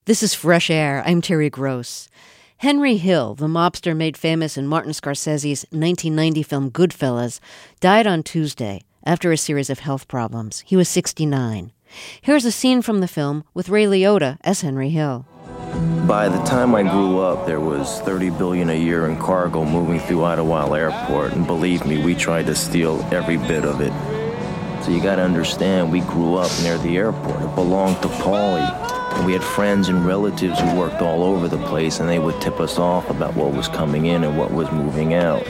This is Fresh Air. I'm Terry Gross. Henry Hill, the mobster made famous in Martin Scorsese's 1990 film Goodfellas, died on Tuesday after a series of health problems. He was 69. Here's a scene from the film with Ray Liotta as Henry Hill. By the time I grew up, there was $30 billion a year in cargo moving through Idlewild Airport, and believe me, we tried to steal every bit of it. So you gotta understand, we grew up near the airport. It belonged to Paulie. And we had friends and relatives who worked all over the place, and they would tip us off about what was coming in and what was moving out.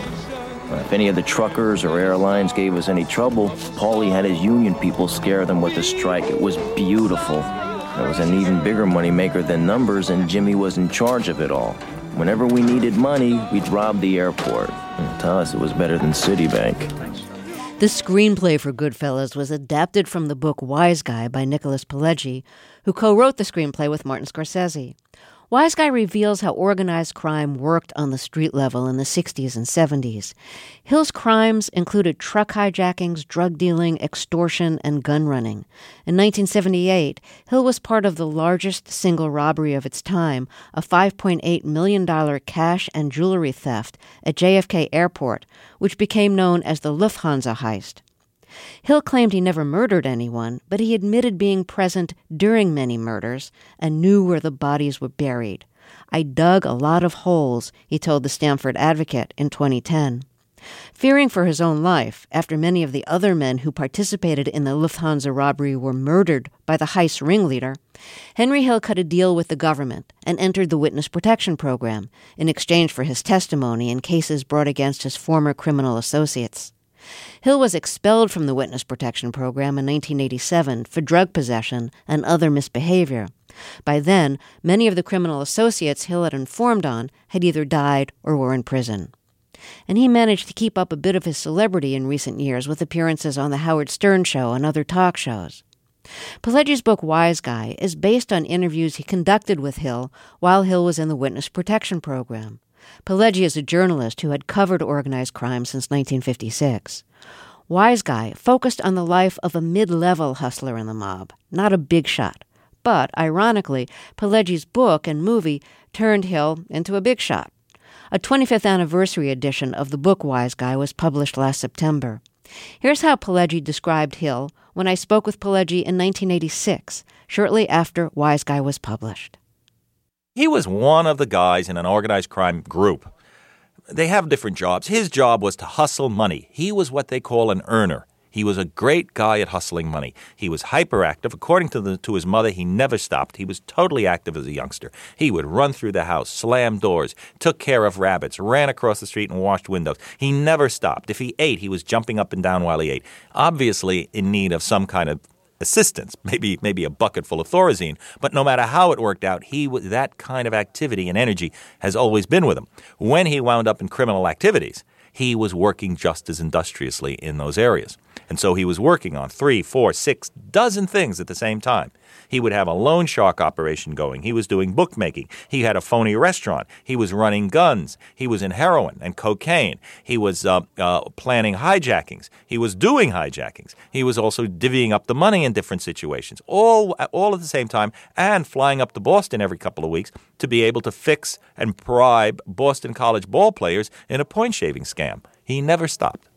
If any of the truckers or airlines gave us any trouble, Paulie had his union people scare them with a strike. It was beautiful. There was an even bigger moneymaker than numbers, and Jimmy was in charge of it all. Whenever we needed money, we'd rob the airport. And to us, it was better than Citibank. The screenplay for Goodfellas was adapted from the book Wise Guy by Nicholas Pileggi, who co-wrote the screenplay with Martin Scorsese. Wise Guy reveals how organized crime worked on the street level in the 60s and 70s. Hill's crimes included truck hijackings, drug dealing, extortion, and gun running. In 1978, Hill was part of the largest single robbery of its time, a $5.8 million cash and jewelry theft at JFK Airport, which became known as the Lufthansa heist. Hill claimed he never murdered anyone, but he admitted being present during many murders and knew where the bodies were buried. "I dug a lot of holes," he told the Stanford Advocate in 2010. Fearing for his own life, after many of the other men who participated in the Lufthansa robbery were murdered by the heist ringleader, Henry Hill cut a deal with the government and entered the Witness Protection Program in exchange for his testimony in cases brought against his former criminal associates. Hill was expelled from the Witness Protection Program in 1987 for drug possession and other misbehavior. By then, many of the criminal associates Hill had informed on had either died or were in prison. And he managed to keep up a bit of his celebrity in recent years with appearances on The Howard Stern Show and other talk shows. Pileggi's book Wise Guy is based on interviews he conducted with Hill while Hill was in the Witness Protection Program. Pileggi is a journalist who had covered organized crime since 1956. Wise Guy focused on the life of a mid-level hustler in the mob, not a big shot. But, ironically, Pileggi's book and movie turned Hill into a big shot. A 25th anniversary edition of the book Wise Guy was published last September. Here's how Pileggi described Hill when I spoke with Pileggi in 1986, shortly after Wise Guy was published. He was one of the guys in an organized crime group. They have different jobs. His job was to hustle money. He was what they call an earner. He was a great guy at hustling money. He was hyperactive. According to his mother, he never stopped. He was totally active as a youngster. He would run through the house, slam doors, took care of rabbits, ran across the street and washed windows. He never stopped. If he ate, he was jumping up and down while he ate, obviously in need of some kind of assistance, maybe a bucket full of Thorazine. But no matter how it worked out, that kind of activity and energy has always been with him. When he wound up in criminal activities, he was working just as industriously in those areas. And so he was working on 3, 4, 6 dozen things at the same time. He would have a loan shark operation going. He was doing bookmaking. He had a phony restaurant. He was running guns. He was in heroin and cocaine. He was planning hijackings. He was doing hijackings. He was also divvying up the money in different situations, all at the same time, and flying up to Boston every couple of weeks to be able to fix and bribe Boston College ball players in a point-shaving scam. He never stopped.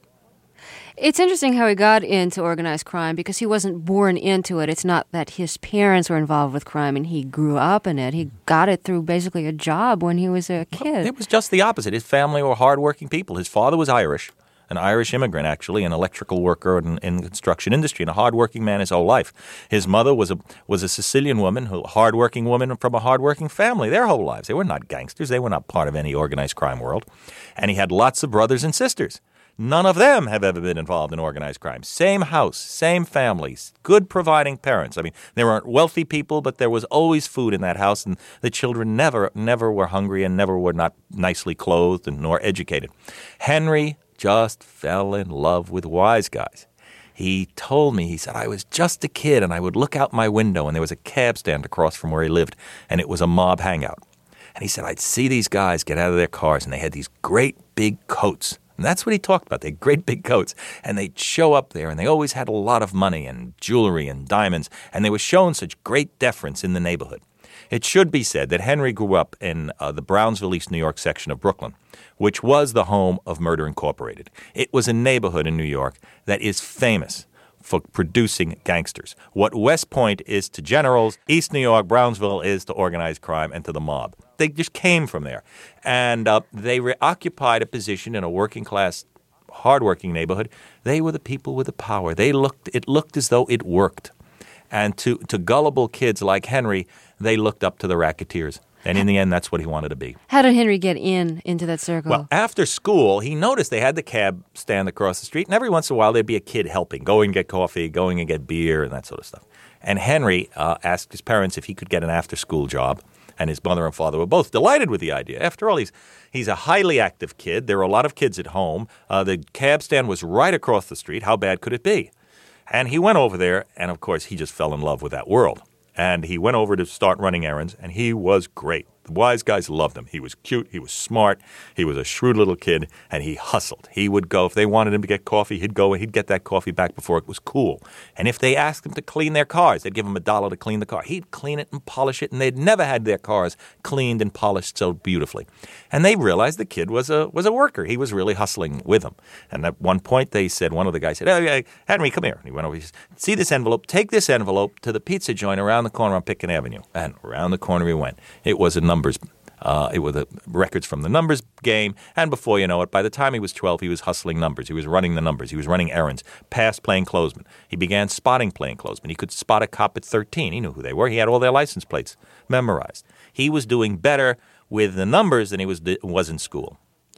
It's interesting how he got into organized crime because he wasn't born into it. It's not that his parents were involved with crime and he grew up in it. He got it through basically a job when he was a kid. It was just the opposite. His family were hardworking people. His father was Irish, an Irish immigrant, actually, an electrical worker in the construction industry, and a hardworking man his whole life. His mother was a Sicilian woman, a hardworking woman from a hardworking family their whole lives. They were not gangsters. They were not part of any organized crime world. And he had lots of brothers and sisters. None of them have ever been involved in organized crime. Same house, same families, good providing parents. I mean, there weren't wealthy people, but there was always food in that house, and the children never were hungry and never were not nicely clothed and nor educated. Henry just fell in love with wise guys. He told me, he said, I was just a kid, and I would look out my window, and there was a cab stand across from where he lived, and it was a mob hangout. And he said, I'd see these guys get out of their cars, and they had these great big coats. And that's what he talked about. They had great big coats. And they'd show up there, and they always had a lot of money and jewelry and diamonds. And they were shown such great deference in the neighborhood. It should be said that Henry grew up in the Brownsville, East New York section of Brooklyn, which was the home of Murder Incorporated. It was a neighborhood in New York that is famous for producing gangsters. What West Point is to generals, East New York, Brownsville is to organized crime and to the mob. They just came from there. And they occupied a position in a working class, hardworking neighborhood. They were the people with the power. It looked as though it worked. And to gullible kids like Henry, they looked up to the racketeers. And in the end, that's what he wanted to be. How did Henry get into that circle? Well, after school, he noticed they had the cab stand across the street, and every once in a while there'd be a kid helping, going and get coffee, going and get beer, and that sort of stuff. And Henry asked his parents if he could get an after-school job, and his mother and father were both delighted with the idea. After all, he's a highly active kid. There were a lot of kids at home. The cab stand was right across the street. How bad could it be? And he went over there, and of course, he just fell in love with that world. And he went over to start running errands, and he was great. The wise guys loved him. He was cute. He was smart. He was a shrewd little kid, and he hustled. He would go. If they wanted him to get coffee, he'd go and he'd get that coffee back before it was cool. And if they asked him to clean their cars, they'd give him $1 to clean the car. He'd clean it and polish it, and they'd never had their cars cleaned and polished so beautifully. And they realized the kid was a worker. He was really hustling with them. And at one point, one of the guys said, "Hey, Henry, come here." And he went over. He said, "See this envelope? Take this envelope to the pizza joint around the corner on Pitkin Avenue." And around the corner he went. It was a numbers. It was the records from the numbers game, and before you know it, by the time he was 12, he was hustling numbers. He was running the numbers. He was running errands, past plainclothesmen. He began spotting plainclothesmen. He could spot a cop at 13. He knew who they were. He had all their license plates memorized. He was doing better with the numbers than he was in school.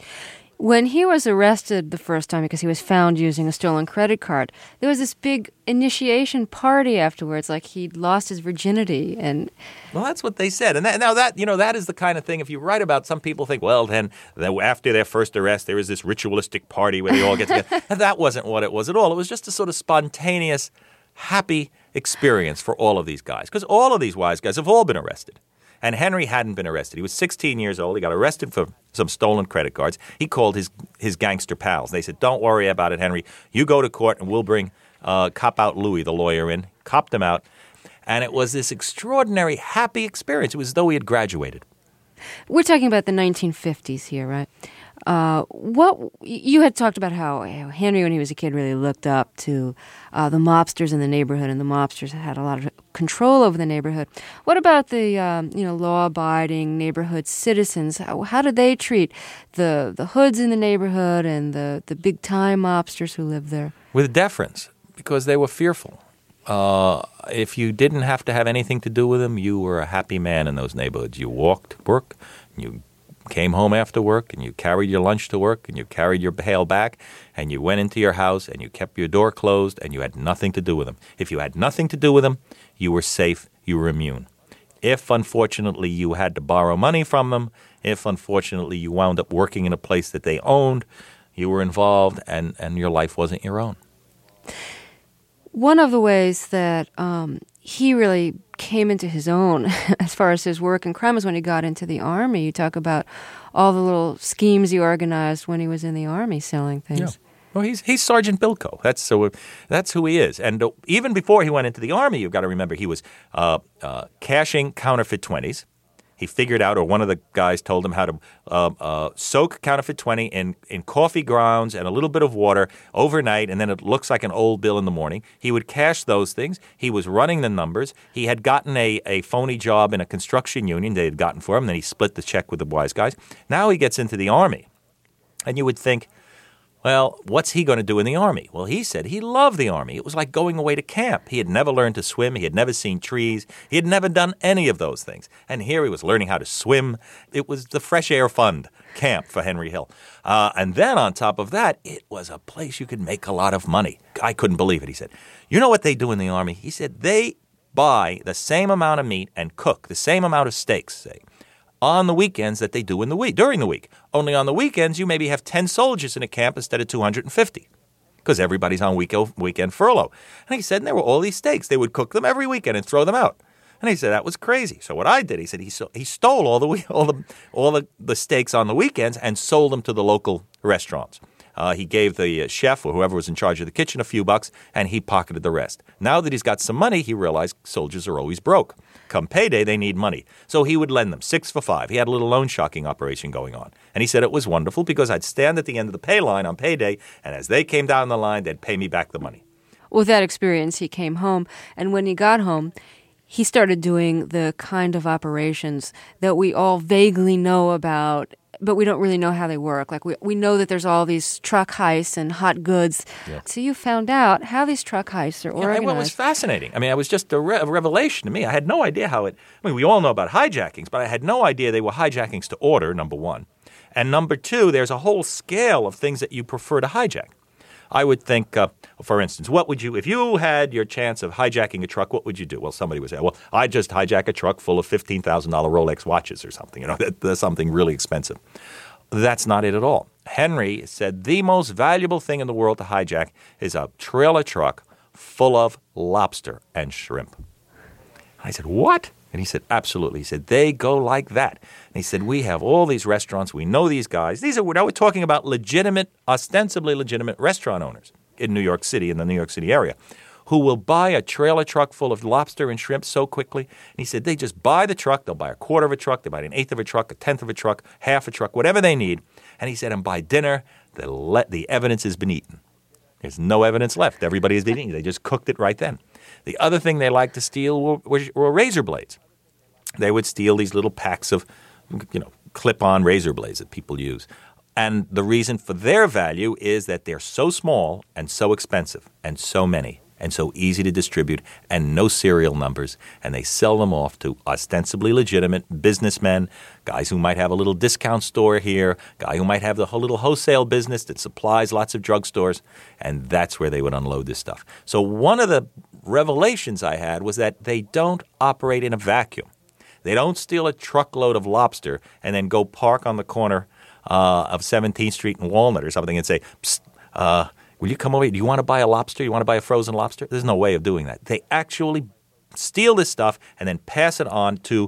When he was arrested the first time because he was found using a stolen credit card, there was this big initiation party afterwards, like he'd lost his virginity. And well, that's what they said. And that is the kind of thing, if you write about, some people think, well, then after their first arrest, there was this ritualistic party where they all get together. And that wasn't what it was at all. It was just a sort of spontaneous, happy experience for all of these guys, because all of these wise guys have all been arrested. And Henry hadn't been arrested. He was 16 years old. He got arrested for some stolen credit cards. He called his gangster pals. They said, "Don't worry about it, Henry. You go to court and we'll bring Cop-Out Louie, the lawyer, in." Copped him out. And it was this extraordinary, happy experience. It was as though he had graduated. We're talking about the 1950s here, right? What you had talked about how Henry, when he was a kid, really looked up to the mobsters in the neighborhood, and the mobsters had a lot of control over the neighborhood. What about the law-abiding neighborhood citizens? How did they treat the hoods in the neighborhood and the big-time mobsters who lived there? With deference, because they were fearful. If you didn't have to have anything to do with them, you were a happy man in those neighborhoods. You walked to work, you came home after work, and you carried your lunch to work, and you carried your pail back, and you went into your house, and you kept your door closed, and you had nothing to do with them. If you had nothing to do with them, you were safe, you were immune. If, unfortunately, you had to borrow money from them, if, unfortunately, you wound up working in a place that they owned, you were involved, and your life wasn't your own. One of the ways that he really came into his own as far as his work in crime was when he got into the Army. You talk about all the little schemes he organized when he was in the Army selling things. Yeah. Well, he's Sergeant Bilko. That's who he is. And even before he went into the Army, you've got to remember, he was cashing counterfeit 20s. He figured out, or one of the guys told him how to soak counterfeit 20 in coffee grounds and a little bit of water overnight, and then it looks like an old bill in the morning. He would cash those things. He was running the numbers. He had gotten a phony job in a construction union they had gotten for him. Then he split the check with the wise guys. Now he gets into the Army. And you would think, well, what's he going to do in the Army? Well, he said he loved the Army. It was like going away to camp. He had never learned to swim. He had never seen trees. He had never done any of those things. And here he was learning how to swim. It was the Fresh Air Fund camp for Henry Hill. And then on top of that, it was a place you could make a lot of money. I couldn't believe it. He said, "You know what they do in the Army?" He said, "They buy the same amount of meat and cook the same amount of steaks, say, on the weekends that they do in the week, during the week. Only on the weekends, you maybe have 10 soldiers in a camp instead of 250 because everybody's on weekend furlough." And he said, and there were all these steaks. They would cook them every weekend and throw them out. And he said, that was crazy. So what I did, he said, he stole all the steaks on the weekends and sold them to the local restaurants. He gave the chef or whoever was in charge of the kitchen a few bucks, and he pocketed the rest. Now that he's got some money, he realized soldiers are always broke. Come payday, they need money. So he would lend them 6 for 5. He had a little loan sharking operation going on. And he said it was wonderful because I'd stand at the end of the pay line on payday, and as they came down the line, they'd pay me back the money. With that experience, he came home, and when he got home, he started doing the kind of operations that we all vaguely know about, but we don't really know how they work. Like we know that there's all these truck heists and hot goods. Yeah. So you found out how these truck heists are organized. Well, it was fascinating. I mean, it was just a revelation to me. I had no idea how it – I mean, we all know about hijackings, but I had no idea they were hijackings to order, number one. And number two, there's a whole scale of things that you prefer to hijack. I would think, for instance, what would you – if you had your chance of hijacking a truck, what would you do? Well, somebody would say, well, I'd just hijack a truck full of $15,000 Rolex watches or something. That's something really expensive. That's not it at all. Henry said the most valuable thing in the world to hijack is a trailer truck full of lobster and shrimp. I said, what? And he said, absolutely. He said, they go like that. And he said, we have all these restaurants. We know these guys. Now we're talking about legitimate, ostensibly legitimate restaurant owners in New York City, in the New York City area, who will buy a trailer truck full of lobster and shrimp so quickly. And he said, they just buy the truck. They'll buy a quarter of a truck. They buy an eighth of a truck, a tenth of a truck, half a truck, whatever they need. And he said, and by dinner, the evidence has been eaten. There's no evidence left. Everybody has been eaten. They just cooked it right then. The other thing they liked to steal were razor blades. They would steal these little packs of, clip-on razor blades that people use. And the reason for their value is that they're so small and so expensive and so many and so easy to distribute and no serial numbers. And they sell them off to ostensibly legitimate businessmen, guys who might have a little discount store here, guy who might have the whole little wholesale business that supplies lots of drugstores. And that's where they would unload this stuff. So one of the revelations I had was that they don't operate in a vacuum. They don't steal a truckload of lobster and then go park on the corner of 17th Street and Walnut or something and say, psst, will you come over here? Do you want to buy a lobster? You want to buy a frozen lobster? There's no way of doing that. They actually steal this stuff and then pass it on to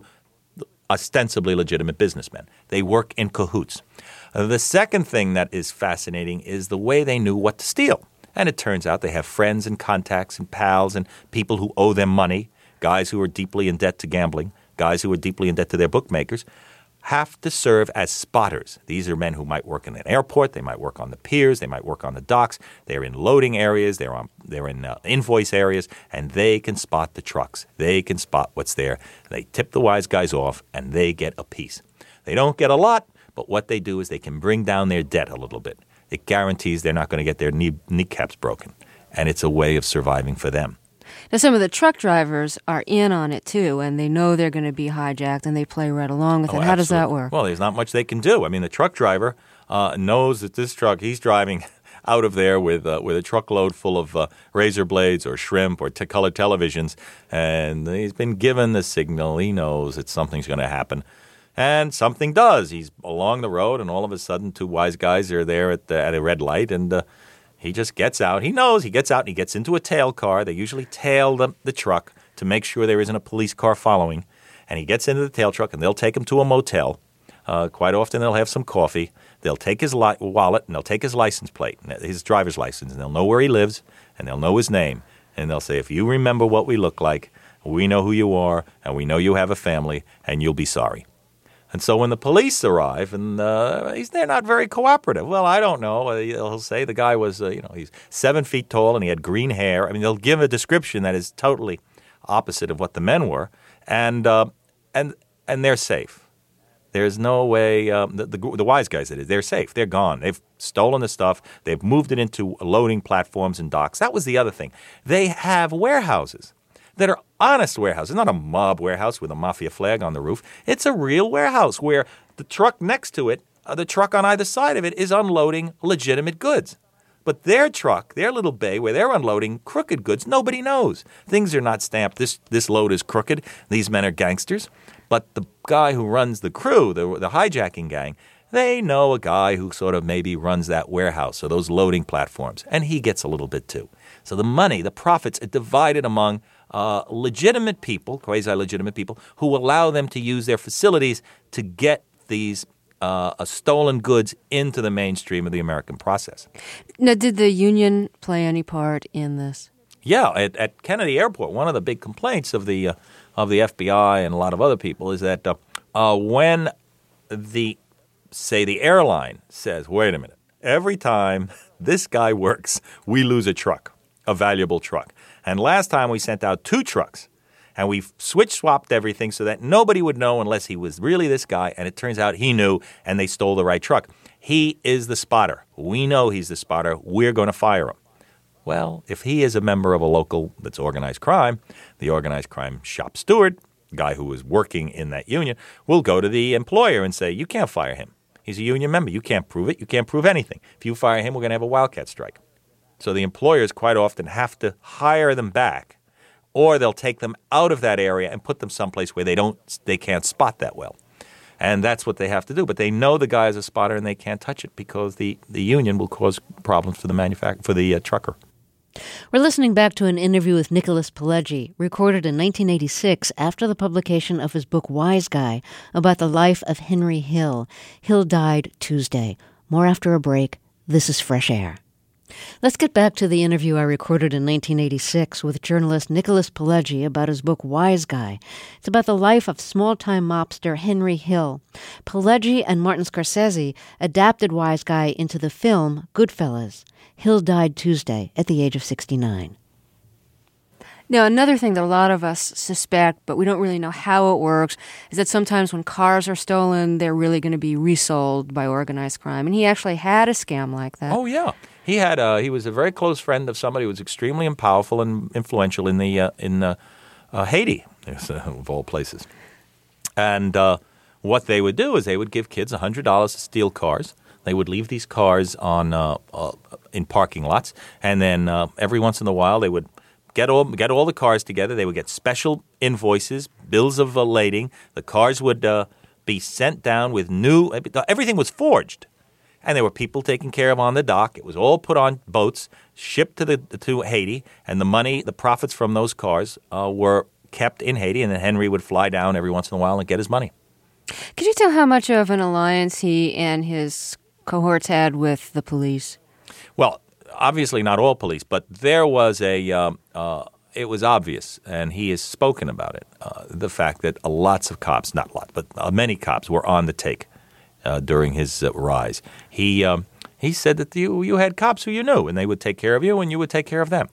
ostensibly legitimate businessmen. They work in cahoots. The second thing that is fascinating is the way they knew what to steal. And it turns out they have friends and contacts and pals and people who owe them money, guys who are deeply in debt to gambling, guys who are deeply in debt to their bookmakers, have to serve as spotters. These are men who might work in an airport, they might work on the piers, they might work on the docks, they're in loading areas, they're in invoice areas, and they can spot the trucks. They can spot what's there. They tip the wise guys off, and they get a piece. They don't get a lot, but what they do is they can bring down their debt a little bit. It guarantees they're not going to get their kneecaps broken, and it's a way of surviving for them. Now, some of the truck drivers are in on it, too, and they know they're going to be hijacked, and they play right along with it. How does that work? Well, there's not much they can do. I mean, the truck driver knows that this truck, he's driving out of there with a truckload full of razor blades or shrimp or color televisions, and he's been given the signal. He knows that something's going to happen. And something does. He's along the road, and all of a sudden, two wise guys are there at a red light, and he just gets out. He knows. He gets out and he gets into a tail car. They usually tail the truck to make sure there isn't a police car following. And he gets into the tail truck and they'll take him to a motel. Quite often they'll have some coffee. They'll take his wallet and they'll take his license plate, his driver's license, and they'll know where he lives and they'll know his name. And they'll say, if you remember what we look like, we know who you are and we know you have a family and you'll be sorry. And so when the police arrive, and they're not very cooperative. Well, I don't know. He'll say the guy was, he's 7 feet tall and he had green hair. I mean, they'll give a description that is totally opposite of what the men were, and they're safe. There's no way. The wise guys did it. They're safe. They're gone. They've stolen the stuff. They've moved it into loading platforms and docks. That was the other thing. They have warehouses that are honest warehouses, not a mob warehouse with a mafia flag on the roof. It's a real warehouse where the truck next to it, the truck on either side of it, is unloading legitimate goods. But their truck, their little bay where they're unloading crooked goods, nobody knows. Things are not stamped, this load is crooked, these men are gangsters. But the guy who runs the crew, the hijacking gang, they know a guy who sort of maybe runs that warehouse or those loading platforms, and he gets a little bit too. So the money, the profits are divided among legitimate people, quasi-legitimate people, who allow them to use their facilities to get these stolen goods into the mainstream of the American process. Now, did the union play any part in this? Yeah, at Kennedy Airport, one of the big complaints of the FBI and a lot of other people is that when the airline says, wait a minute, every time this guy works, we lose a truck, a valuable truck. And last time we sent out 2 trucks, and we swapped everything so that nobody would know unless he was really this guy, and it turns out he knew, and they stole the right truck. He is the spotter. We know he's the spotter. We're going to fire him. Well, if he is a member of a local that's organized crime, the organized crime shop steward, the guy who was working in that union, will go to the employer and say, you can't fire him. He's a union member. You can't prove it. You can't prove anything. If you fire him, we're going to have a wildcat strike. So the employers quite often have to hire them back, or they'll take them out of that area and put them someplace where they can't spot that well. And that's what they have to do. But they know the guy is a spotter and they can't touch it because the union will cause problems for the trucker. We're listening back to an interview with Nicholas Pileggi, recorded in 1986 after the publication of his book Wise Guy, about the life of Henry Hill. Hill died Tuesday. More after a break. This is Fresh Air. Let's get back to the interview I recorded in 1986 with journalist Nicholas Pileggi about his book Wise Guy. It's about the life of small-time mobster Henry Hill. Pileggi and Martin Scorsese adapted Wise Guy into the film Goodfellas. Hill died Tuesday at the age of 69. Now, another thing that a lot of us suspect, but we don't really know how it works, is that sometimes when cars are stolen, they're really going to be resold by organized crime. And he actually had a scam like that. Oh, yeah. He was a very close friend of somebody who was extremely powerful and influential in Haiti, of all places. And what they would do is they would give kids $100 to steal cars. They would leave these cars in parking lots, and then every once in a while they would get all the cars together. They would get special invoices, bills of lading. The cars would be sent down with everything was forged. And there were people taken care of on the dock. It was all put on boats, shipped to Haiti, and the profits from those cars were kept in Haiti, and then Henry would fly down every once in a while and get his money. Could you tell how much of an alliance he and his cohorts had with the police? Well, obviously not all police, but there was it was obvious, and he has spoken about it, the fact that lots of cops, not a lot, but many cops were on the take during his rise. He said that you had cops who you knew, and they would take care of you, and you would take care of them.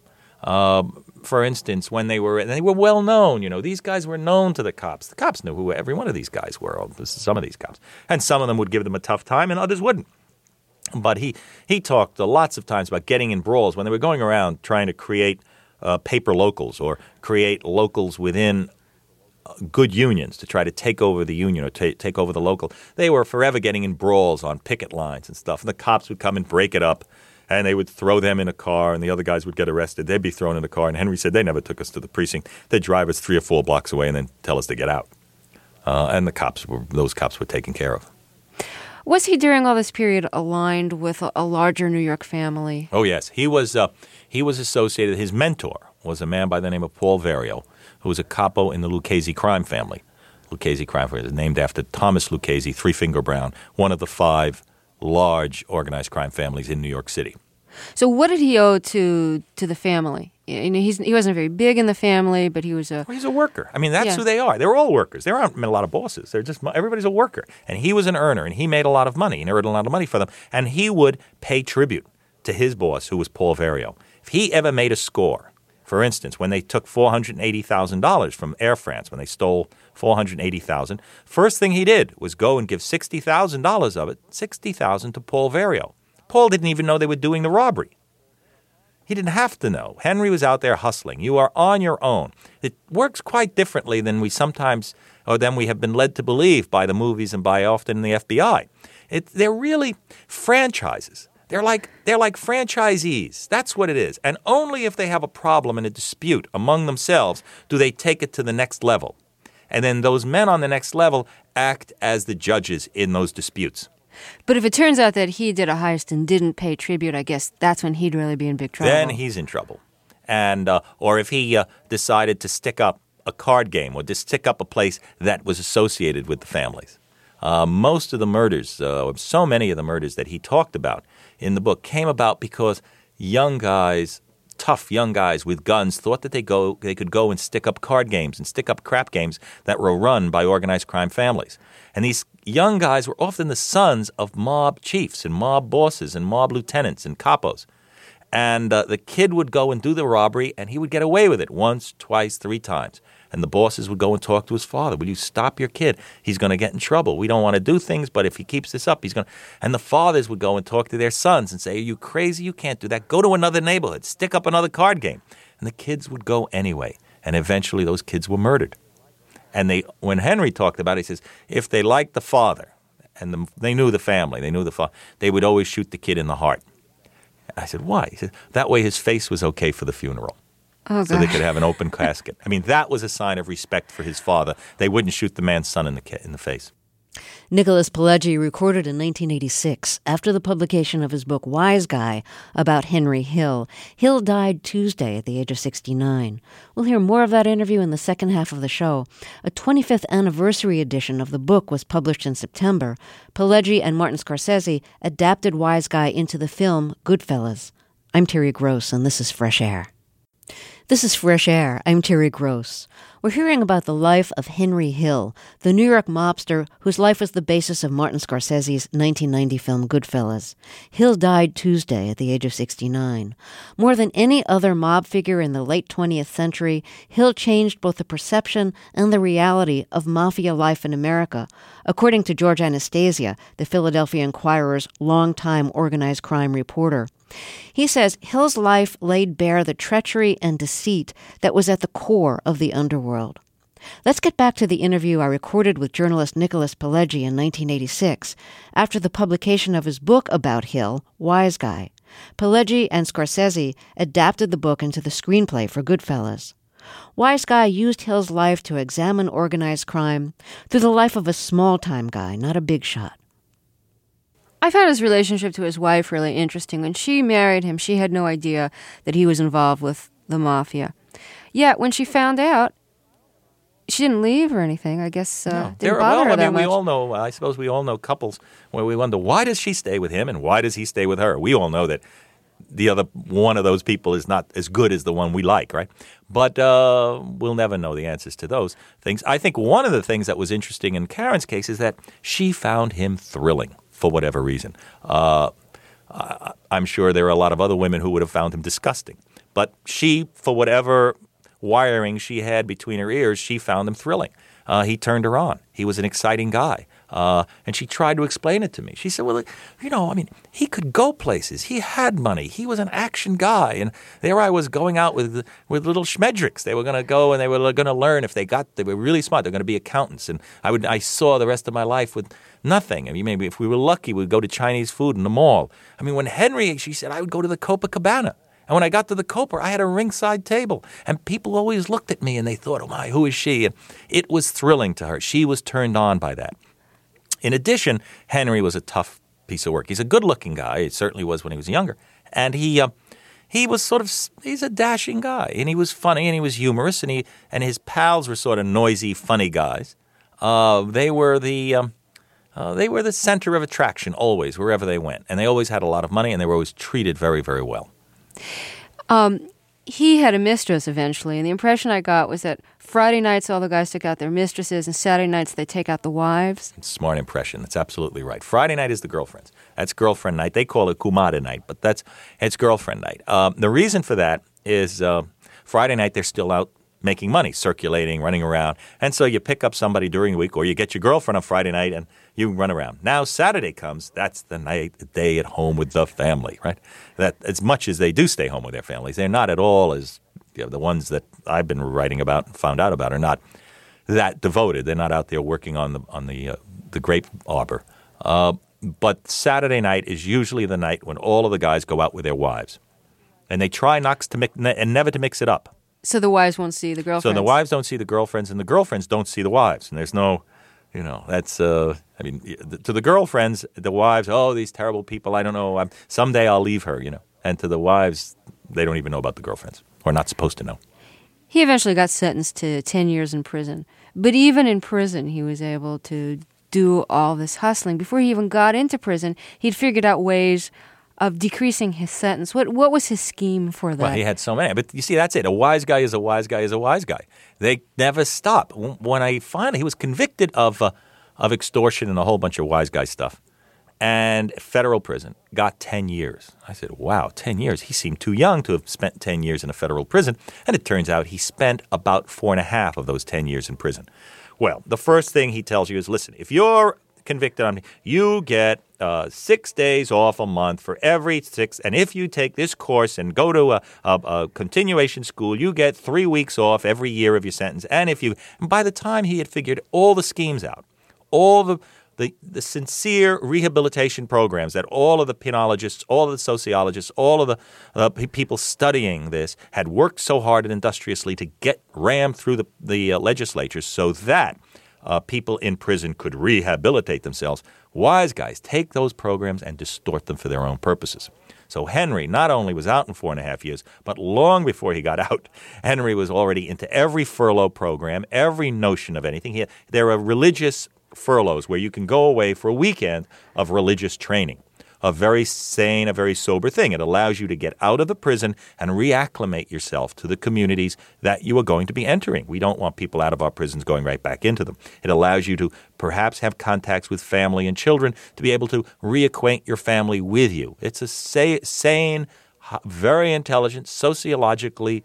For instance, when they were well known, these guys were known to the cops. The cops knew who every one of these guys were, or some of these cops. And some of them would give them a tough time, and others wouldn't. But he talked lots of times about getting in brawls when they were going around trying to create paper locals or create locals within good unions to try to take over the union or take over the local. They were forever getting in brawls on picket lines and stuff. And the cops would come and break it up, and they would throw them in a car, and the other guys would get arrested. They'd be thrown in a car. And Henry said they never took us to the precinct. They'd drive us 3 or 4 blocks away and then tell us to get out. And those cops were taken care of. Was he during all this period aligned with a larger New York family? Oh, yes. He was associated. His mentor was a man by the name of Paul Vario, who was a capo in the Lucchese crime family. Lucchese crime family is named after Thomas Lucchese, Three Finger Brown, one of the 5 large organized crime families in New York City. So what did he owe to the family? He wasn't very big in the family, but he was he's a worker. I mean, that's who they are. They're all workers. There aren't a lot of bosses. Everybody's a worker. And he was an earner, and he made a lot of money, and earned a lot of money for them. And he would pay tribute to his boss, who was Paul Vario. If he ever made a score, for instance, when they took $480,000 from Air France, when they stole $480,000, first thing he did was go and give $60,000 of it, $60,000 to Paul Vario. Paul didn't even know they were doing the robbery. He didn't have to know. Henry was out there hustling. You are on your own. It works quite differently than we have been led to believe by the movies and by often the FBI. They're really franchises. They're like franchisees. That's what it is. And only if they have a problem and a dispute among themselves do they take it to the next level. And then those men on the next level act as the judges in those disputes. But if it turns out that he did a heist and didn't pay tribute, I guess that's when he'd really be in big trouble. Then he's in trouble. And or if he decided to stick up a card game or to stick up a place that was associated with the families. Most of the murders, so many of the murders that he talked about in the book came about because young guys, tough young guys with guns, thought that they could go and stick up card games and stick up crap games that were run by organized crime families. And these young guys were often the sons of mob chiefs and mob bosses and mob lieutenants and capos. And the kid would go and do the robbery, and he would get away with it once, twice, 3 times. And the bosses would go and talk to his father. Will you stop your kid? He's going to get in trouble. We don't want to do things, but if he keeps this up, he's going to... And the fathers would go and talk to their sons and say, are you crazy? You can't do that. Go to another neighborhood. Stick up another card game. And the kids would go anyway. And eventually those kids were murdered. And when Henry talked about it, he says, if they liked the father, and they knew the family, they knew the father, they would always shoot the kid in the heart. I said, why? He said, that way his face was okay for the funeral. Oh, so they could have an open casket. I mean, that was a sign of respect for his father. They wouldn't shoot the man's son in the face. Nicholas Pileggi recorded in 1986, after the publication of his book Wise Guy about Henry Hill. Hill died Tuesday at the age of 69. We'll hear more of that interview in the second half of the show. A 25th anniversary edition of the book was published in September. Pileggi and Martin Scorsese adapted Wise Guy into the film Goodfellas. I'm Terry Gross, and this is Fresh Air. This is Fresh Air. I'm Terry Gross. We're hearing about the life of Henry Hill, the New York mobster whose life was the basis of Martin Scorsese's 1990 film Goodfellas. Hill died Tuesday at the age of 69. More than any other mob figure in the late 20th century, Hill changed both the perception and the reality of mafia life in America, according to George Anastasia, the Philadelphia Inquirer's longtime organized crime reporter. He says Hill's life laid bare the treachery and deceit that was at the core of the underworld. Let's get back to the interview I recorded with journalist Nicholas Pileggi in 1986, after the publication of his book about Hill, Wise Guy. Pileggi and Scorsese adapted the book into the screenplay for Goodfellas. Wise Guy used Hill's life to examine organized crime through the life of a small-time guy, not a big shot. I found his relationship to his wife really interesting. When she married him, she had no idea that he was involved with the mafia. Yet, when she found out, she didn't leave or anything. I guess didn't bother her that much. We all know, I suppose we all know couples where we wonder, why does she stay with him and why does he stay with her? We all know that the other one of those people is not as good as the one we like, right? But we'll never know the answers to those things. I think one of the things that was interesting in Karen's case is that she found him thrilling. For whatever reason. I'm sure there are a lot of other women who would have found him disgusting. But she, for whatever wiring she had between her ears, she found him thrilling. He turned her on. He was an exciting guy. And she tried to explain it to me. She said, well, he could go places. He had money. He was an action guy. And there I was going out with little schmedricks. They were going to go and they were going to learn they were really smart. They're going to be accountants. And I saw the rest of my life with nothing. I mean, maybe if we were lucky, we'd go to Chinese food in the mall. I mean, when Henry, she said, I would go to the Copacabana. And when I got to the Copa, I had a ringside table. And people always looked at me and they thought, oh my, who is she? And it was thrilling to her. She was turned on by that. In addition, Henry was a tough piece of work. He's a good-looking guy. He certainly was when he was younger. And he was he's a dashing guy. And he was funny and he was humorous. And his pals were sort of noisy, funny guys. They were the center of attraction always, wherever they went. And they always had a lot of money and they were always treated very, very well. He had a mistress eventually, and the impression I got was that Friday nights all the guys took out their mistresses, and Saturday nights they take out the wives. Smart impression. That's absolutely right. Friday night is the girlfriends. That's girlfriend night. They call it kumare night, but it's girlfriend night. The reason for that is Friday night they're still out making money, circulating, running around. And so you pick up somebody during the week, or you get your girlfriend on Friday night and you run around. Now Saturday comes, that's the day at home with the family, right? That as much as they do stay home with their families, they're not at all as the ones that I've been writing about and found out about are not that devoted. They're not out there working on the grape arbor. But Saturday night is usually the night when all of the guys go out with their wives. And they try never to mix it up. So the wives won't see the girlfriends. So the wives don't see the girlfriends, and the girlfriends don't see the wives. And there's no, that's, to the girlfriends, the wives, oh, these terrible people, I don't know, someday I'll leave her, And to the wives, they don't even know about the girlfriends, or not supposed to know. He eventually got sentenced to 10 years in prison. But even in prison, he was able to do all this hustling. Before he even got into prison, he'd figured out ways of decreasing his sentence. What was his scheme for that? Well, he had so many. But you see, that's it. A wise guy is a wise guy is a wise guy. They never stop. When he was convicted of extortion and a whole bunch of wise guy stuff, and federal prison, got 10 years. I said, wow, 10 years. He seemed too young to have spent 10 years in a federal prison. And it turns out he spent about 4.5 of those 10 years in prison. Well, the first thing he tells you is, listen, if you're convicted on me, you get 6 days off a month for every 6. And if you take this course and go to a continuation school, you get 3 weeks off every year of your sentence. And by the time he had figured all the schemes out, all the sincere rehabilitation programs that all of the penologists, all of the sociologists, all of the people studying this had worked so hard and industriously to get rammed through the legislatures so that people in prison could rehabilitate themselves. Wise guys take those programs and distort them for their own purposes. So Henry not only was out in 4.5 years, but long before he got out, Henry was already into every furlough program, every notion of anything. There are religious furloughs where you can go away for a weekend of religious training. A very sane, a very sober thing. It allows you to get out of the prison and reacclimate yourself to the communities that you are going to be entering. We don't want people out of our prisons going right back into them. It allows you to perhaps have contacts with family and children to be able to reacquaint your family with you. It's a sane, very intelligent, sociologically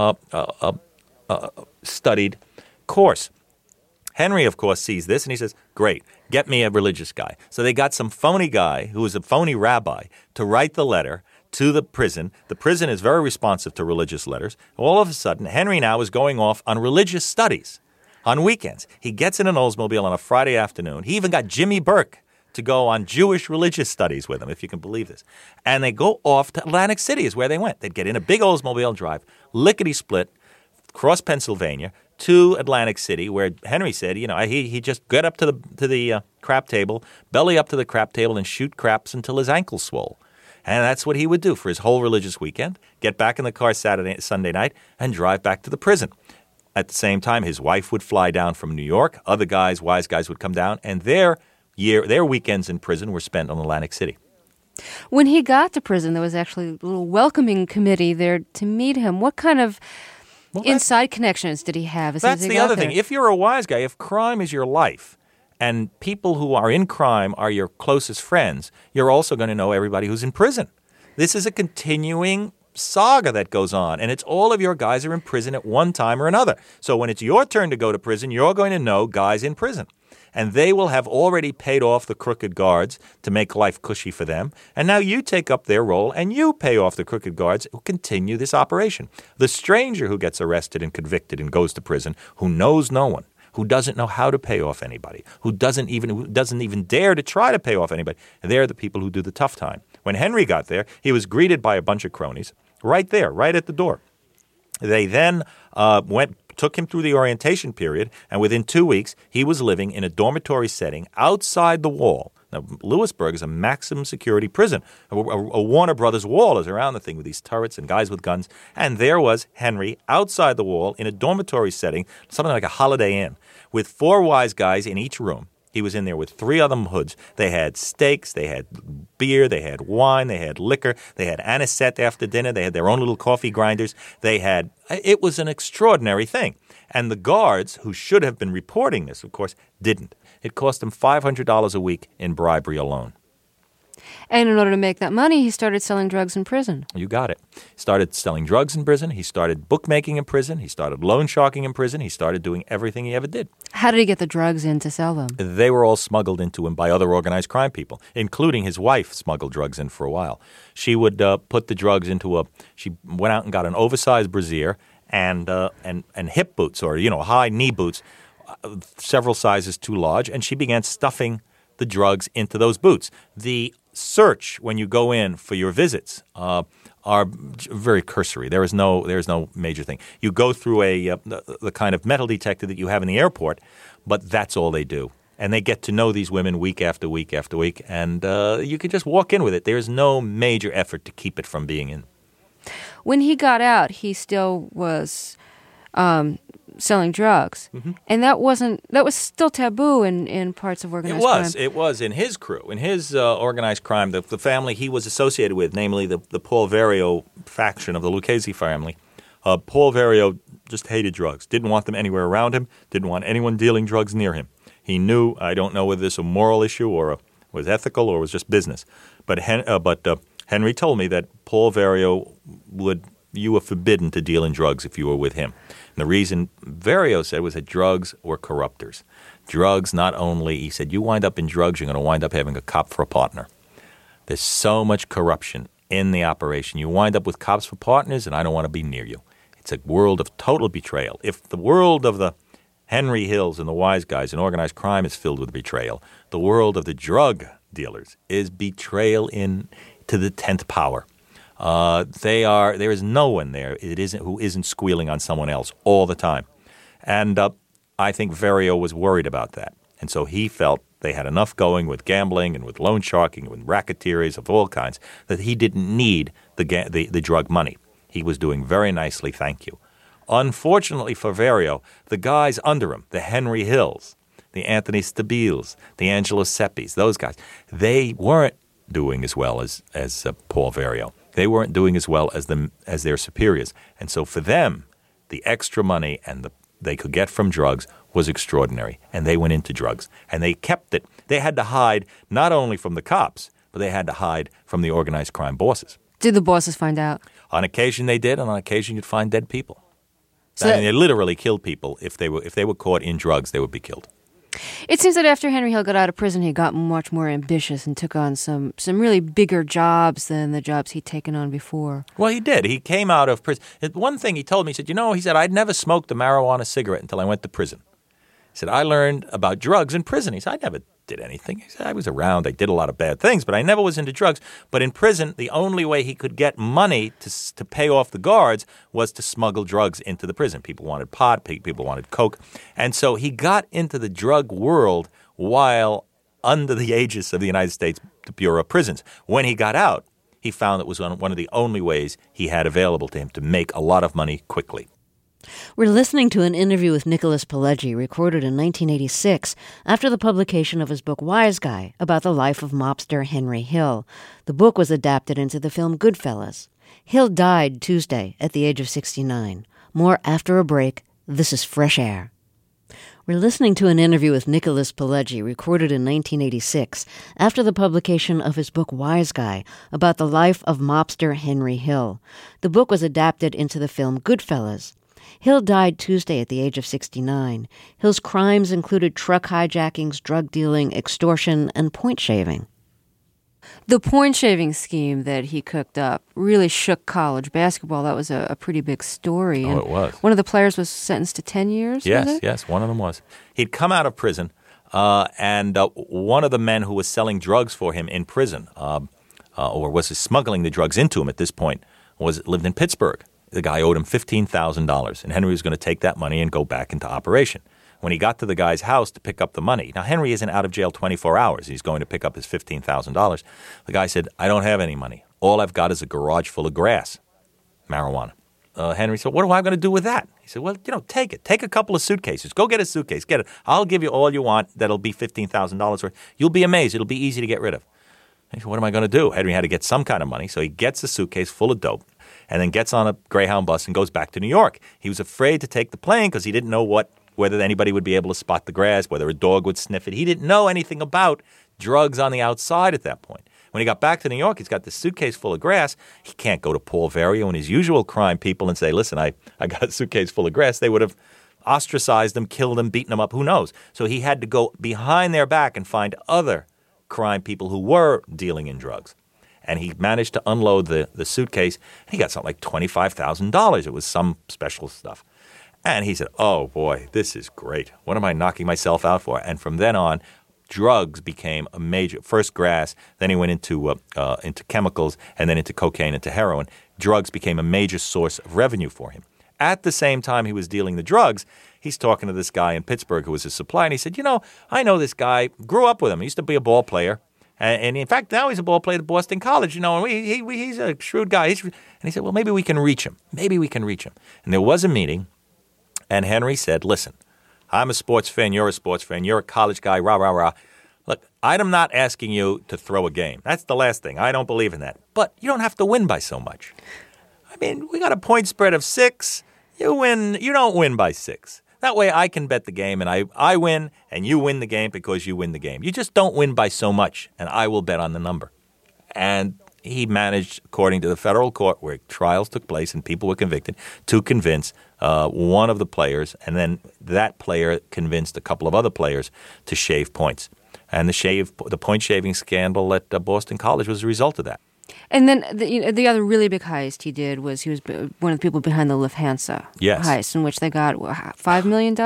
studied course. Henry, of course, sees this and he says, great, get me a religious guy. So they got some phony guy who was a phony rabbi to write the letter to the prison. The prison is very responsive to religious letters. All of a sudden, Henry now is going off on religious studies on weekends. He gets in an Oldsmobile on a Friday afternoon. He even got Jimmy Burke to go on Jewish religious studies with him, if you can believe this. And they go off to Atlantic City is where they went. They'd get in a big Oldsmobile, drive lickety-split, cross Pennsylvania, to Atlantic City, where Henry said, he just get up to the crap table, belly up to the crap table, and shoot craps until his ankles swole. And that's what he would do for his whole religious weekend, get back in the car Sunday night, and drive back to the prison. At the same time, his wife would fly down from New York. Other guys, wise guys, would come down, and their weekends in prison were spent on Atlantic City. When he got to prison, there was actually a little welcoming committee there to meet him. What kind of inside connections did he have? That's the other thing. If you're a wise guy, if crime is your life and people who are in crime are your closest friends, you're also going to know everybody who's in prison. This is a continuing saga that goes on, and it's all of your guys are in prison at one time or another. So when it's your turn to go to prison, you're going to know guys in prison. And they will have already paid off the crooked guards to make life cushy for them. And now you take up their role and you pay off the crooked guards who continue this operation. The stranger who gets arrested and convicted and goes to prison, who knows no one, who doesn't know how to pay off anybody, who doesn't even dare to try to pay off anybody, they're the people who do the tough time. When Henry got there, he was greeted by a bunch of cronies right there, right at the door. They then took him through the orientation period, and within 2 weeks, he was living in a dormitory setting outside the wall. Now, Lewisburg is a maximum security prison. A Warner Brothers wall is around the thing with these turrets and guys with guns. And there was Henry outside the wall in a dormitory setting, something like a Holiday Inn, with 4 wise guys in each room. He was in there with 3 other hoods. They had steaks, they had beer, they had wine, they had liquor, they had anisette after dinner, they had their own little coffee grinders. It was an extraordinary thing. And the guards, who should have been reporting this, of course, didn't. It cost them $500 a week in bribery alone. And in order to make that money, he started selling drugs in prison. You got it. He started selling drugs in prison. He started bookmaking in prison. He started loan sharking in prison. He started doing everything he ever did. How did he get the drugs in to sell them? They were all smuggled into him by other organized crime people, including his wife smuggled drugs in for a while. She would put the drugs she went out and got an oversized brassiere and hip boots or, high knee boots, several sizes too large, and she began stuffing the drugs into those boots. The search when you go in for your visits are very cursory. There is no major thing. You go through the kind of metal detector that you have in the airport, but that's all they do. And they get to know these women week after week after week, and you can just walk in with it. There's no major effort to keep it from being in. When he got out, he still was selling drugs. And that was still taboo in parts of organized crime. It was in his crew, in his organized crime, the family he was associated with, namely the Paul Vario faction of the Lucchese family. Paul Vario just hated drugs, didn't want them anywhere around him, didn't want anyone dealing drugs near him. He knew, I don't know whether this was a moral issue or was ethical or was just business, but Henry told me that Paul Vario you were forbidden to deal in drugs if you were with him. And the reason Vario said was that drugs were corrupters. Drugs not only, he said, you wind up in drugs, you're going to wind up having a cop for a partner. There's so much corruption in the operation. You wind up with cops for partners, and I don't want to be near you. It's a world of total betrayal. If the world of the Henry Hills and the wise guys and organized crime is filled with betrayal, the world of the drug dealers is betrayal to the 10th power. There is no one there who isn't squealing on someone else all the time. And I think Vario was worried about that. And so he felt they had enough going with gambling and with loan sharking and with racketeers of all kinds that he didn't need the drug money. He was doing very nicely, thank you. Unfortunately for Vario, the guys under him, the Henry Hills, the Anthony Stabiles, the Angelo Seppis, those guys, they weren't doing as well as Paul Vario. They weren't doing as well as their superiors. And so for them, the extra money they could get from drugs was extraordinary. And they went into drugs. And they kept it. They had to hide not only from the cops, but they had to hide from the organized crime bosses. Did the bosses find out? On occasion they did, and on occasion you'd find dead people. So they literally killed people. If they were caught in drugs, they would be killed. It seems that after Henry Hill got out of prison, he got much more ambitious and took on some really bigger jobs than the jobs he'd taken on before. Well, he did. He came out of prison. One thing he told me, he said, I'd never smoked a marijuana cigarette until I went to prison. He said, I learned about drugs in prison. He said, I never did anything. He said, I was around. I did a lot of bad things, but I never was into drugs. But in prison, the only way he could get money to pay off the guards was to smuggle drugs into the prison. People wanted pot. People wanted coke. And so he got into the drug world while under the aegis of the United States Bureau of Prisons. When he got out, he found it was one of the only ways he had available to him to make a lot of money quickly. We're listening to an interview with Nicholas Pileggi recorded in 1986 after the publication of his book Wise Guy about the life of mobster Henry Hill. The book was adapted into the film Goodfellas. Hill died Tuesday at the age of 69. More after a break. This is Fresh Air. We're listening to an interview with Nicholas Pileggi recorded in 1986 after the publication of his book Wise Guy about the life of mobster Henry Hill. The book was adapted into the film Goodfellas. Hill died Tuesday at the age of 69. Hill's crimes included truck hijackings, drug dealing, extortion, and point shaving. The point shaving scheme that he cooked up really shook college basketball. That was a pretty big story. Oh, it was. One of the players was sentenced to 10 years, Yes, one of them was. He'd come out of prison, and one of the men who was selling drugs for him in prison, or was smuggling the drugs into him at this point, lived in Pittsburgh. The guy owed him $15,000, and Henry was going to take that money and go back into operation. When he got to the guy's house to pick up the money, now Henry isn't out of jail 24 hours. He's going to pick up his $15,000. The guy said, I don't have any money. All I've got is a garage full of grass, marijuana. Henry said, what am I going to do with that? He said, well, take it. Take a couple of suitcases. Go get a suitcase. Get it. I'll give you all you want. That'll be $15,000 worth. You'll be amazed. It'll be easy to get rid of. He said, what am I going to do? Henry had to get some kind of money, so he gets a suitcase full of dope and then gets on a Greyhound bus and goes back to New York. He was afraid to take the plane because he didn't know whether anybody would be able to spot the grass, whether a dog would sniff it. He didn't know anything about drugs on the outside at that point. When he got back to New York, he's got this suitcase full of grass. He can't go to Paul Vario and his usual crime people and say, listen, I got a suitcase full of grass. They would have ostracized him, killed him, beaten him up, who knows. So he had to go behind their back and find other crime people who were dealing in drugs. And he managed to unload the suitcase. He got something like $25,000. It was some special stuff. And he said, oh, boy, this is great. What am I knocking myself out for? And from then on, drugs became a major – first grass, then he went into chemicals, and then into cocaine, into heroin. Drugs became a major source of revenue for him. At the same time he was dealing the drugs, he's talking to this guy in Pittsburgh who was his supplier, and he said, I know this guy, grew up with him. He used to be a ball player. And in fact, now he's a ball player at Boston College, and he's a shrewd guy. And he said, well, maybe we can reach him. And there was a meeting, And Henry said, listen, I'm a sports fan, you're a sports fan, you're a college guy, rah, rah, rah. Look, I'm not asking you to throw a game. That's the last thing. I don't believe in that. But you don't have to win by so much. I mean, we got a point spread of 6. You win. You don't win by 6. That way I can bet the game, and I win, and you win the game because you win the game. You just don't win by so much, and I will bet on the number. And he managed, according to the federal court where trials took place and people were convicted, to convince one of the players, and then that player convinced a couple of other players to shave points. And the point-shaving scandal at Boston College was a result of that. And then the other really big heist he did was he was one of the people behind the Lufthansa heist, in which they got $5 million.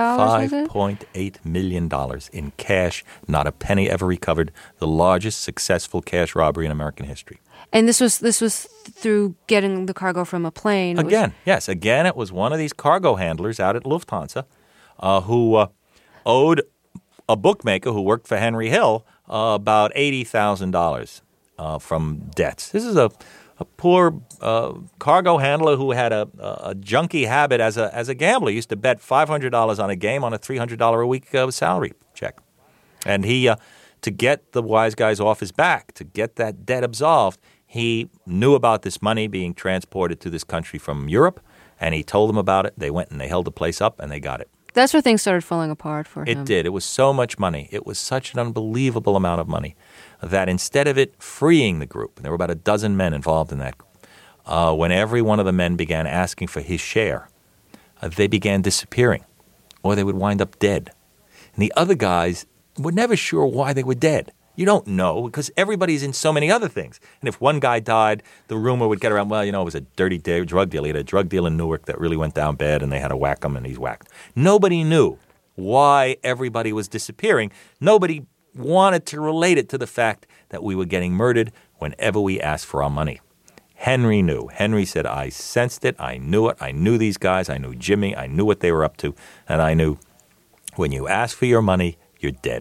$5.8 million in cash, not a penny ever recovered. The largest successful cash robbery in American history. And this was through getting the cargo from a plane. Again, it was one of these cargo handlers out at Lufthansa who owed a bookmaker who worked for Henry Hill about $80,000. From debts. This is a poor cargo handler who had a junky habit as a gambler. He used to bet $500 on a game on a $300 a week salary check. And he, to get the wise guys off his back, to get that debt absolved, he knew about this money being transported to this country from Europe, and he told them about it. They went and they held the place up, and they got it. That's where things started falling apart for him. It did. It was so much money. It was such an unbelievable amount of money that instead of it freeing the group, and there were about a dozen men involved in that group, when every one of the men began asking for his share, they began disappearing, or they would wind up dead. And the other guys were never sure why they were dead. You don't know, because everybody's in so many other things. And if one guy died, the rumor would get around, well, it was a dirty drug deal. He had a drug deal in Newark that really went down bad, and they had to whack him, and he's whacked. Nobody knew why everybody was disappearing. Nobody wanted to relate it to the fact that we were getting murdered whenever we asked for our money. Henry knew. Henry said, I sensed it. I knew it. I knew these guys. I knew Jimmy. I knew what they were up to. And I knew when you ask for your money, you're dead.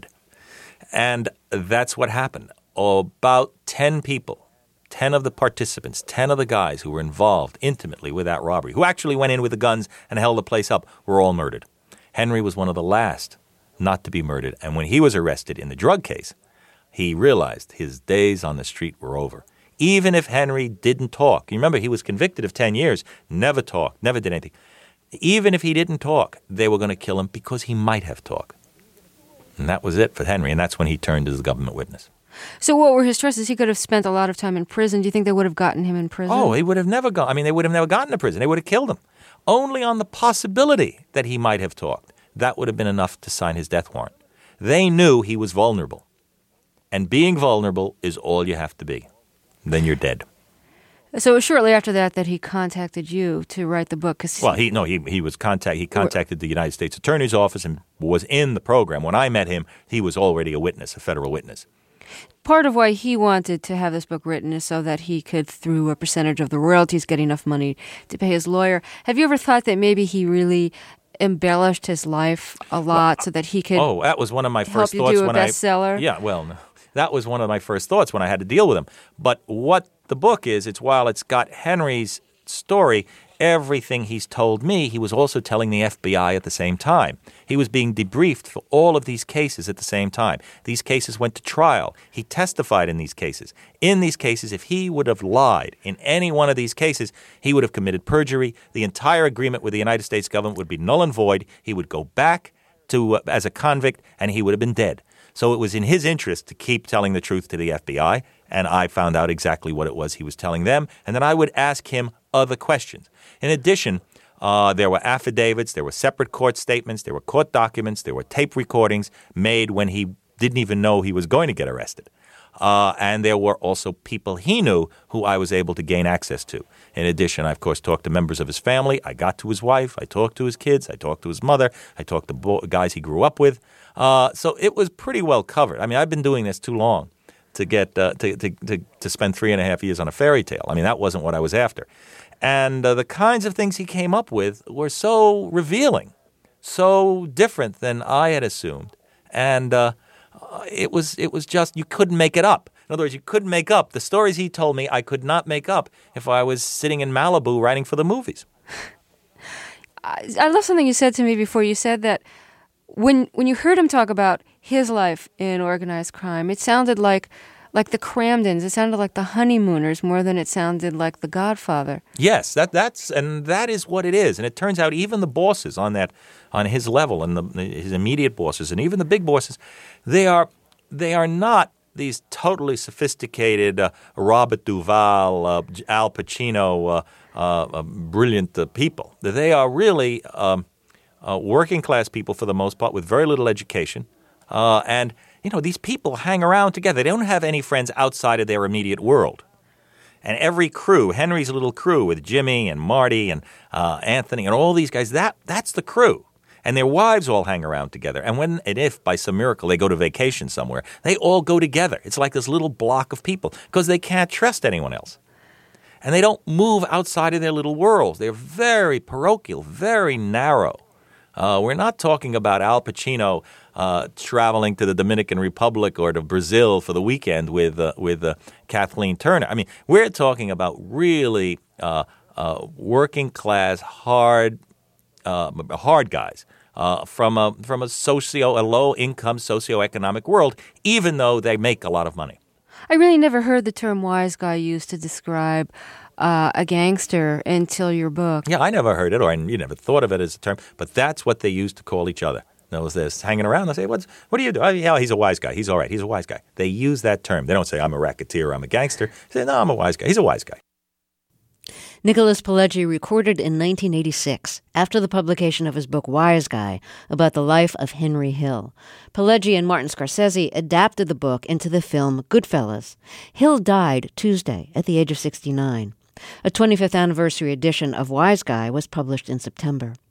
And that's what happened. About 10 people, 10 of the participants, 10 of the guys who were involved intimately with that robbery, who actually went in with the guns and held the place up, were all murdered. Henry was one of the last not to be murdered. And when he was arrested in the drug case, he realized his days on the street were over. Even if Henry didn't talk. You remember, he was convicted of 10 years, never talked, never did anything. Even if he didn't talk, they were going to kill him because he might have talked. And that was it for Henry, and that's when he turned as a government witness. So what were his choices? He could have spent a lot of time in prison. Do you think they would have gotten him in prison? Oh, he would have never gone. I mean, they would have never gotten to prison. They would have killed him. Only on the possibility that he might have talked. That would have been enough to sign his death warrant. They knew he was vulnerable. And being vulnerable is all you have to be. Then you're dead. So it was shortly after that he contacted you to write the book. He contacted the United States Attorney's Office and was in the program. When I met him, he was already a witness, a federal witness. Part of why he wanted to have this book written is so that he could, through a percentage of the royalties, get enough money to pay his lawyer. Have you ever thought that maybe he really embellished his life a lot so that he could that was one of my first help you do a bestseller? That was one of my first thoughts when I had to deal with him. But what the book is, while it's got Henry's story, everything he's told me, he was also telling the FBI at the same time. He was being debriefed for all of these cases at the same time. These cases went to trial. He testified in these cases. In these cases, if he would have lied in any one of these cases, he would have committed perjury. The entire agreement with the United States government would be null and void. He would go back to as a convict, and he would have been dead. So it was in his interest to keep telling the truth to the FBI, and I found out exactly what it was he was telling them, and then I would ask him other questions. In addition, there were affidavits, there were separate court statements, there were court documents, there were tape recordings made when he didn't even know he was going to get arrested. And there were also people he knew who I was able to gain access to. In addition, I, of course, talked to members of his family. I got to his wife. I talked to his kids. I talked to his mother. I talked to guys he grew up with. So it was pretty well covered. I mean, I've been doing this too long to get to spend 3.5 years on a fairy tale. I mean, that wasn't what I was after. And the kinds of things he came up with were so revealing, so different than I had assumed. And it was just, you couldn't make it up. In other words, you couldn't make up. The stories he told me, I could not make up if I was sitting in Malibu writing for the movies. I love something you said to me before. You said that when you heard him talk about his life in organized crime, it sounded like the Cramdens. It sounded like the Honeymooners more than it sounded like The Godfather. Yes, that is what it is. And it turns out even the bosses on his level and his immediate bosses and even the big bosses, they are not these totally sophisticated Robert Duvall, Al Pacino, brilliant people. They are really working class people for the most part with very little education. And, these people hang around together. They don't have any friends outside of their immediate world. And every crew, Henry's little crew with Jimmy and Marty and Anthony and all these guys, that's the crew. And their wives all hang around together. And when and if, by some miracle, they go to vacation somewhere, they all go together. It's like this little block of people because they can't trust anyone else. And they don't move outside of their little worlds. They're very parochial, very narrow. We're not talking about Al Pacino traveling to the Dominican Republic or to Brazil for the weekend with Kathleen Turner. I mean, we're talking about really working class, hard guys from a low income socioeconomic world, even though they make a lot of money. I really never heard the term wise guy used to describe a gangster until your book. Yeah, I never heard it, or you never thought of it as a term, but that's what they used to call each other. Those that's hanging around, they say, what do you do? Oh, yeah, he's a wise guy. He's all right. He's a wise guy. They use that term. They don't say, I'm a racketeer, I'm a gangster. They say, no, I'm a wise guy. He's a wise guy. Nicholas Pileggi recorded in 1986, after the publication of his book Wise Guy, about the life of Henry Hill. Pileggi and Martin Scorsese adapted the book into the film Goodfellas. Hill died Tuesday at the age of 69. A 25th anniversary edition of Wise Guy was published in September.